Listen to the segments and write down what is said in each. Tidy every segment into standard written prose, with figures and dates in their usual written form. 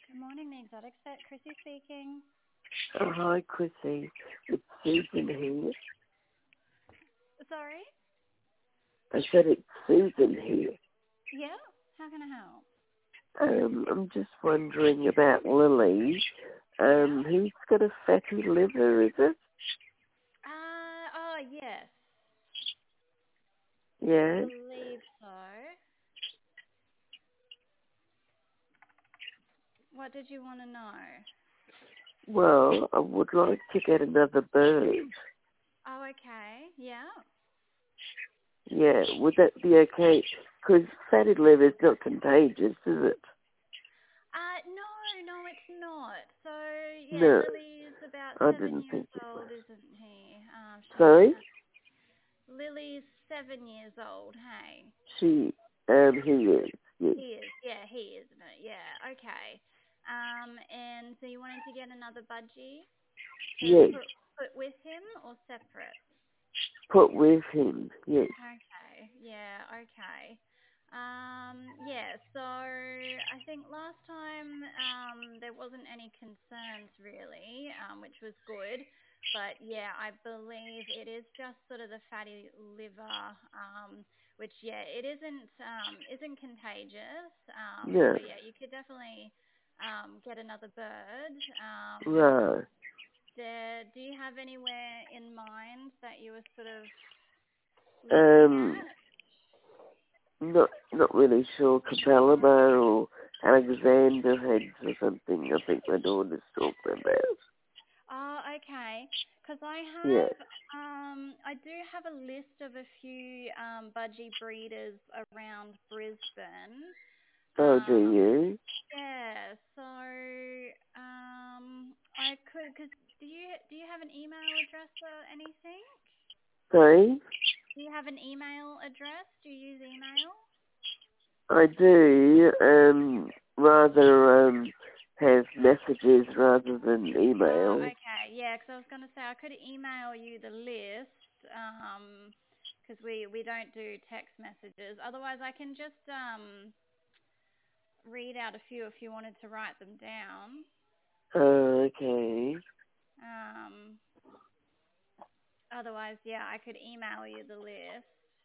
Good morning, the Exotic Set. Chrissy speaking. Oh, hi, Chrissy. It's Susan here. Sorry? I said it's Susan here. Yeah? How can I help? I'm just wondering about Lily. Yeah? Who's got a fatty liver, is it? Yes. I Yeah? believe so. What did you want to know? Well, I would like to get another bird. Oh, okay. Yeah? Yeah, would that be okay? Because fatty liver is not contagious, is it? No, it's not. So, yeah, No, Lily's about I 7 didn't years think it was. old, isn't he? Sorry? Lily's 7 years old, hey? He is, yes. He is, yeah, he is, isn't it? Yeah, okay. And so you wanted to get another budgie to Yes, put with him or separate? put with him, yes. Okay, yeah, okay. Yeah, so I think last time there wasn't any concerns really, which was good. But yeah, I believe it is just sort of the fatty liver, which yeah, it isn't contagious. Yeah, So yeah, you could definitely get another bird. right. Do you have anywhere in mind that you were sort of looking Um, at? not really sure. Capalaba or Alexander Heads or something. I think my daughter's talking about. Oh, okay. Because Yeah. I do have a list of a few budgie breeders around Brisbane. Oh, do Um, you? yeah, so I could. Cause do you have an email address or anything? Sorry? Do you have an email address? Do you use email? I do. Rather have messages rather than Oh, email. okay. Yeah, 'cause I was going to say I could email you the list, 'cause we don't do text messages. Otherwise, I can just read out a few if you wanted to write them down. Okay. Um, Otherwise, yeah, I could email you the list.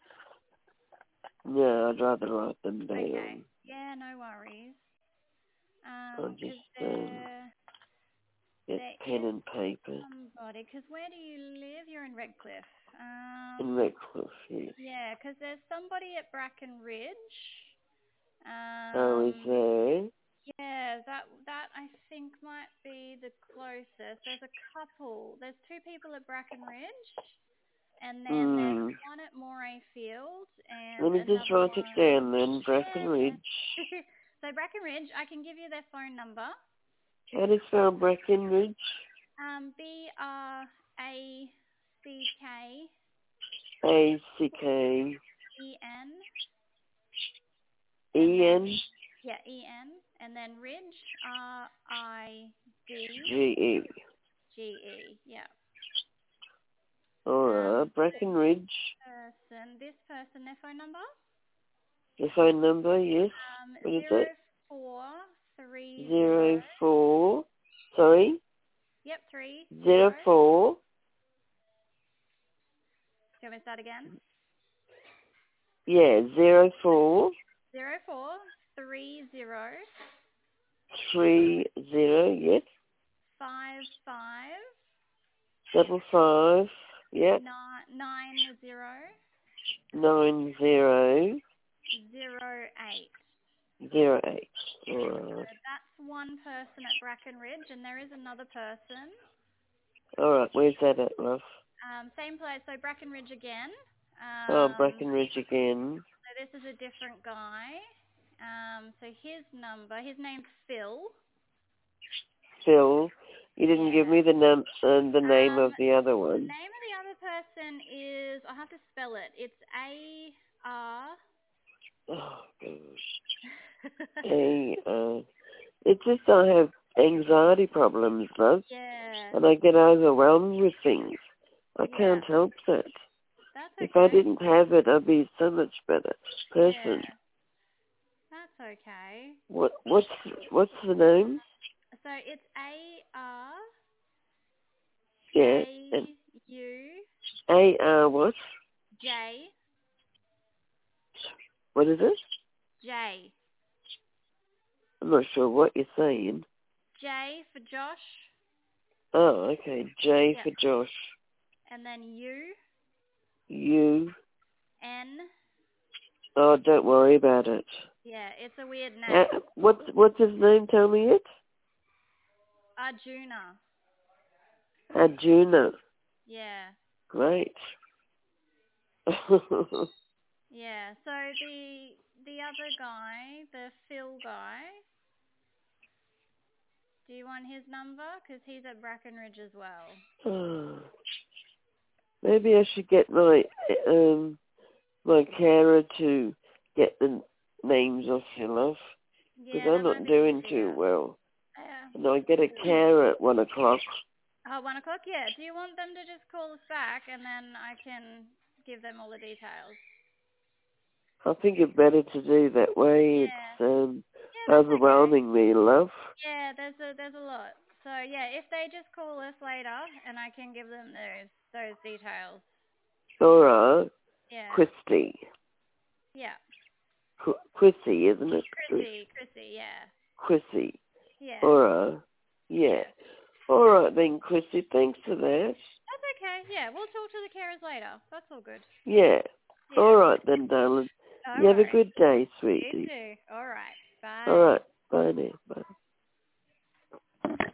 Yeah, I'd rather write them Okay. down. Yeah, no worries. I'll 'Cause just get there pen is and paper. somebody. 'Cause where do you live? You're in Redcliffe. In Redcliffe, yes. Yeah, 'cause there's somebody at Bracken Ridge. Oh, is Um, there? yeah, that I think might be the closest. There's a couple. There's two people at Bracken Ridge, and then there's Hmm. one at Moray Field and Let me just another write it one. down then. Yeah, yeah. Breckenridge. So Bracken Ridge, I can give you their phone number. How do you spell Breckenridge? BRACKEN. A-C-K-E-N. And then yeah, EN, and then Ridge, G-E. RIDGE. Yeah. Alright, Breckenridge. This person, their phone number, The phone number, yes. What is it? 0430. 04. Sorry? Yep, 30. Do you 04. want me to start again? Yeah, 04. 0430 30, yes. 55 55. Yep. 90. 08. 08. So Alright. that's one person at Bracken Ridge, and there is another person. Alright, where's that at, love? Same place, so Bracken Ridge again. Oh, So Breckenridge again. this is a different guy. So his name's Phil. Phil. You didn't give Yeah. me the name of the other The one. name of the other person is, I'll have to spell it. It's A-R. Oh, gosh. It's just I have anxiety problems, love. Yeah. And I get overwhelmed with things. I Yeah. can't help that. That's If I okay. didn't have it, I'd be so much better Yeah. person. That's okay. What's the name? it's A-R Yeah. And J-U-J. A-R what? What is it? J. I'm not sure what you're saying. J for Josh. Oh, okay. J Yep. for Josh. And then U. N. Oh, don't worry about it. Yeah, it's a weird name. What's his name? Tell me it. Arjuna. Arjuna. Yeah. Great. Yeah. So the other guy, the Phil guy, do you want his number? Because he's at Brackenridge as well. Maybe I should get my carer to get the names off you, love. Because Yeah, I'm that might not be doing easier. too well. Yeah. And I get a carer at 1 o'clock. Oh, 1 o'clock? Yeah. Do you want them to just call us back and then I can give them all the details? I think it's better to do that way. Yeah. It's Yeah, that's overwhelming me, love. Yeah, there's a lot. So yeah, if they just call us later and I can give them those details. All right. Yeah. Christy. Yeah. Chrissy, isn't it? Chrissy, yeah. Chrissy. Yeah. All right. Yeah. All right then, Chrissy. Thanks for that. That's okay. Yeah, we'll talk to the carers later. That's all good. Yeah. Yeah. All right then, darling. All You have a right. good day, You sweetie. too. All right. All Bye. right. Bye now. Bye.